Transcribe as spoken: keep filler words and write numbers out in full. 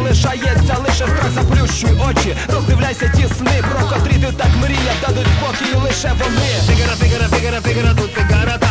залишається лише страх. Заплющуй очі, роздивляйся ті сни, про котрі ти так мріяв, дадуть спокій лише вони. Фігара, фігара, фігара, фігара, тут фігара.